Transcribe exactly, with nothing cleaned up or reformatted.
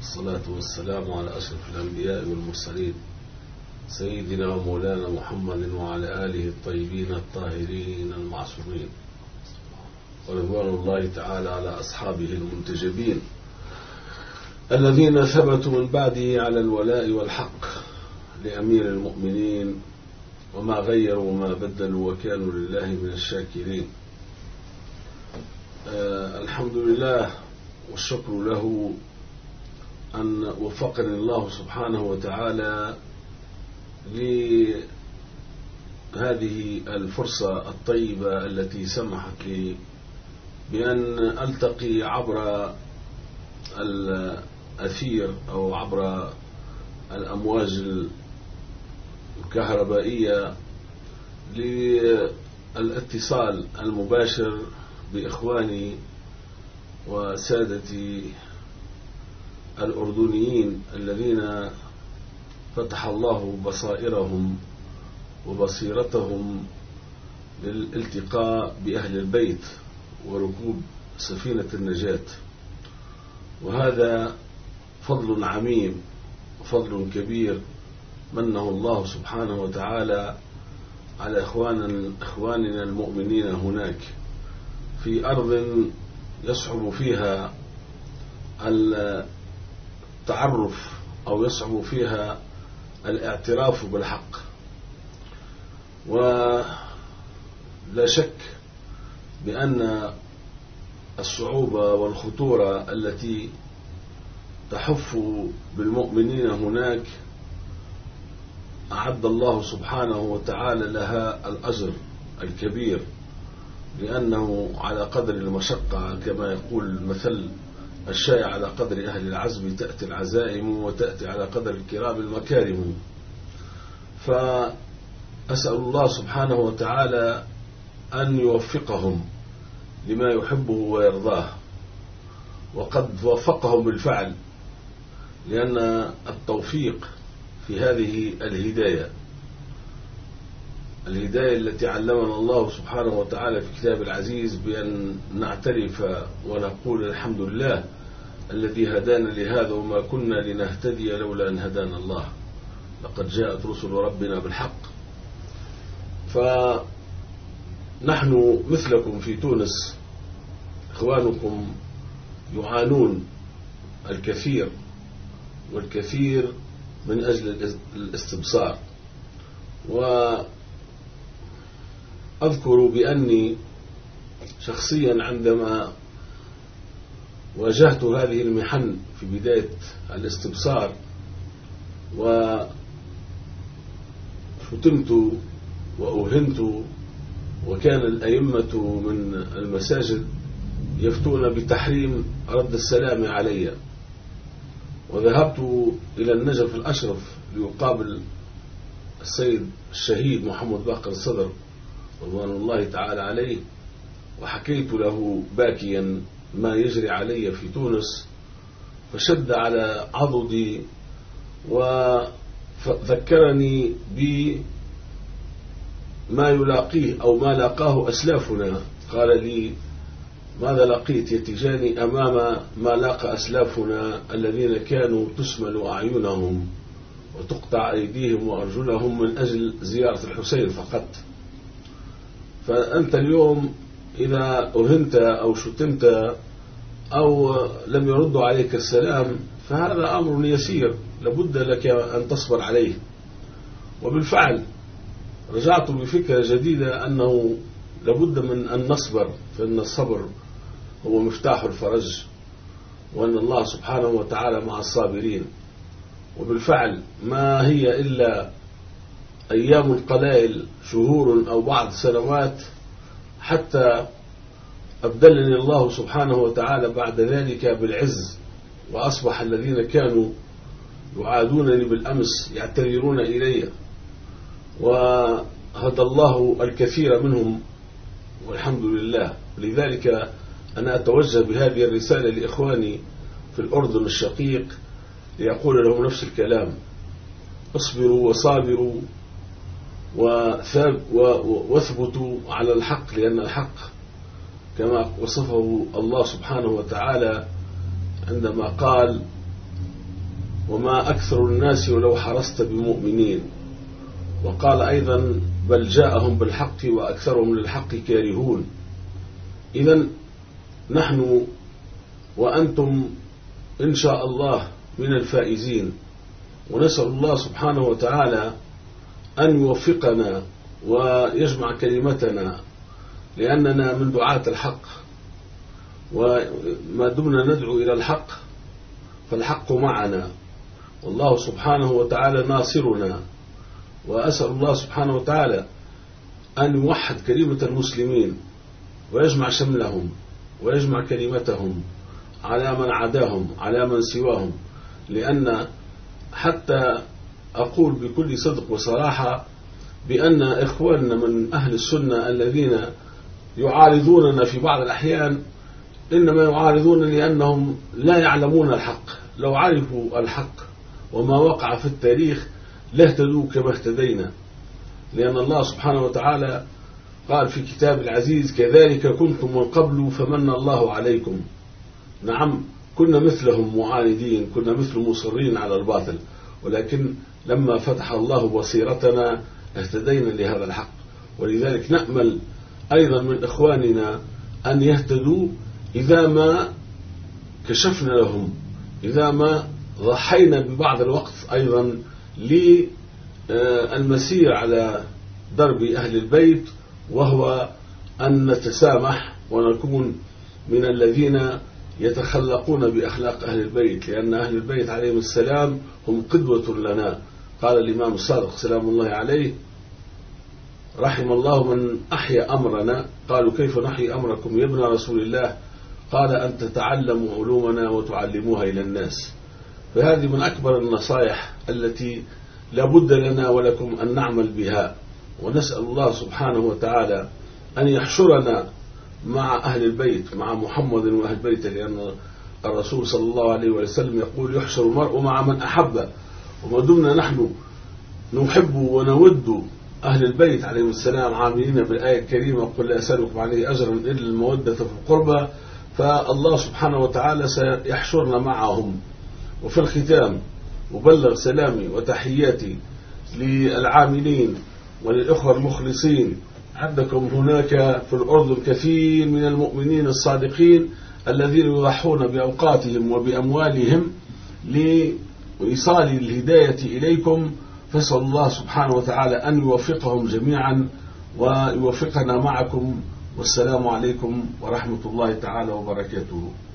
والصلاة والسلام على أشرف الأنبياء والمرسلين سيدنا ومولانا محمد وعلى آله الطيبين الطاهرين المعصومين، ورضوان الله تعالى على أصحابه المنتجبين الذين ثبتوا من بعده على الولاء والحق لأمير المؤمنين، وما غيروا وما بدلوا وكانوا لله من الشاكرين. آه الحمد لله والشكر له أن وفقني الله سبحانه وتعالى لهذه الفرصة الطيبة التي سمحت لي بأن ألتقي عبر الأثير أو عبر الأمواج الكهربائية للاتصال المباشر بإخواني وسادتي الأردنيين الذين فتح الله بصائرهم وبصيرتهم للالتقاء بأهل البيت وركوب سفينة النجاة، وهذا فضل عميم وفضل كبير منه الله سبحانه وتعالى على إخواننا, إخواننا المؤمنين هناك في أرض يصعب فيها التعرف أو يصعب فيها الاعتراف بالحق. ولا شك بأن الصعوبة والخطورة التي تحف بالمؤمنين هناك أعد الله سبحانه وتعالى لها الأجر الكبير، لأنه على قدر المشقة كما يقول المثل الشائع على قدر أهل العزم تأتي العزائم وتأتي على قدر الكرام المكارم. فأسأل الله سبحانه وتعالى أن يوفقهم لما يحبه ويرضاه، وقد وفقهم بالفعل، لأن التوفيق في هذه الهداية الهداية التي علمنا الله سبحانه وتعالى في كتاب العزيز بأن نعترف ونقول الحمد لله الذي هدانا لهذا وما كنا لنهتدي لولا أن هدانا الله، لقد جاءت رسل ربنا بالحق. فنحن مثلكم في تونس إخوانكم يعانون الكثير والكثير من أجل الاستبصار. وأذكر بأني شخصيا عندما واجهت هذه المحن في بداية الاستبصار وفتنت وأوهنت، وكان الأئمة من المساجد يفتون بتحريم رد السلام علي، وذهبت إلى النجف الأشرف ليقابل السيد الشهيد محمد باقر الصدر رضوان الله تعالى عليه، وحكيت له باكيا ما يجري علي في تونس، فشد على عضدي وذكرني بما يلاقيه أو ما لاقاه أسلافنا. قال لي: ماذا لقيت يا تيجاني أمام ما لاقى أسلافنا الذين كانوا تسمل أعينهم وتقطع أيديهم وأرجلهم من أجل زيارة الحسين فقط؟ فأنت اليوم إذا أهنت أو شتمت أو لم يردوا عليك السلام فهذا أمر يسير لابد لك أن تصبر عليه. وبالفعل رجعت بفكرة جديدة أنه لابد من أن نصبر، فإن الصبر هو مفتاح الفرج، وأن الله سبحانه وتعالى مع الصابرين. وبالفعل ما هي إلا أيام قلائل، شهور أو بعض سنوات، حتى أبدلني الله سبحانه وتعالى بعد ذلك بالعز، وأصبح الذين كانوا يعادونني بالأمس يعتذرون إلي، وهدى الله الكثير منهم والحمد لله. لذلك أنا أتوجه بهذه الرسالة لإخواني في الأردن الشقيق ليقول لهم نفس الكلام: اصبروا وصابروا واثبتوا على الحق، لأن الحق كما وصفه الله سبحانه وتعالى عندما قال: وما أكثر الناس ولو حرصت بمؤمنين. وقال أيضا بل جاءهم بالحق وأكثرهم للحق كارهون. إذن نحن وأنتم إن شاء الله من الفائزين، ونسأل الله سبحانه وتعالى أن يوفقنا ويجمع كلمتنا، لأننا من دعاة الحق، وما دمنا ندعو إلى الحق فالحق معنا، والله سبحانه وتعالى ناصرنا. وأسأل الله سبحانه وتعالى أن يوحد كلمة المسلمين ويجمع شملهم ويجمع كلمتهم على من عداهم على من سواهم، لأن حتى أقول بكل صدق وصراحة بأن إخواننا من أهل السنة الذين يعارضوننا في بعض الأحيان إنما يعارضون لأنهم لا يعلمون الحق. لو عرفوا الحق وما وقع في التاريخ لاهتدوا كما اهتدينا، لأن الله سبحانه وتعالى قال في كتاب العزيز كذلك كنتم من قبل فمن الله عليكم. نعم كنا مثلهم معاندين، كنا مثل مصرين على الباطل، ولكن لما فتح الله بصيرتنا اهتدينا لهذا الحق. ولذلك نأمل أيضا من إخواننا أن يهتدوا إذا ما كشفنا لهم، إذا ما ضحينا ببعض الوقت أيضا للمسير على درب أهل البيت، وهو أن نتسامح ونكون من الذين يتخلقون بأخلاق أهل البيت، لأن أهل البيت عليهم السلام هم قدوة لنا. قال الإمام الصادق سلام الله عليه رحم الله من أحيا أمرنا. قالوا كيف نحيي أمركم يا ابن رسول الله؟ قال أن تتعلموا علومنا وتعلموها إلى الناس. فهذه من أكبر النصائح التي لابد لنا ولكم أن نعمل بها. ونسأل الله سبحانه وتعالى أن يحشرنا مع أهل البيت، مع محمد وأهل بيته، لأن الرسول صلى الله عليه وسلم يقول يحشر المرء مع من أحب. وما دمنا نحن نحب ونود أهل البيت عليهم السلام عاملين بالآية الكريمة قل لا أسألكم عليه أجرا إلا المودة في القربى، فالله سبحانه وتعالى سيحشرنا معهم. وفي الختام أبلغ سلامي وتحياتي للعاملين وللإخوة المخلصين. عندكم هناك في الأردن كثير من المؤمنين الصادقين الذين يضحون بأوقاتهم وبأموالهم لإيصال الهداية إليكم، فاسأل الله سبحانه وتعالى أن يوفقهم جميعا ويوفقنا معكم. والسلام عليكم ورحمة الله تعالى وبركاته.